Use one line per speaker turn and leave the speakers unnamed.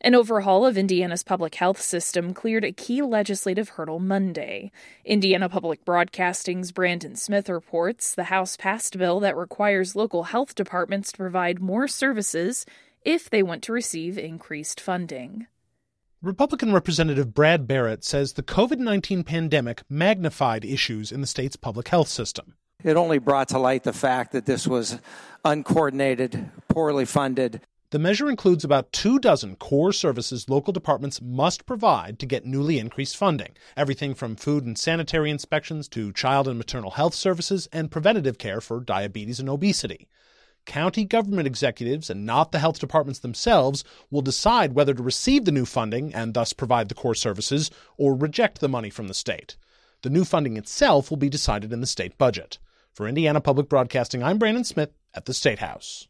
An overhaul of Indiana's public health system cleared a key legislative hurdle Monday. Indiana Public Broadcasting's Brandon Smith reports the House passed a bill that requires local health departments to provide more services if they want to receive increased funding.
Republican Representative Brad Barrett says the COVID-19 pandemic magnified issues in the state's public health system.
It only brought to light the fact that this was uncoordinated, poorly funded.
The measure includes about 24 core services local departments must provide to get newly increased funding. Everything from food and sanitary inspections to child and maternal health services and preventative care for diabetes and obesity. County government executives, and not the health departments themselves, will decide whether to receive the new funding and thus provide the core services or reject the money from the state. The new funding itself will be decided in the state budget. For Indiana Public Broadcasting, I'm Brandon Smith at the State House.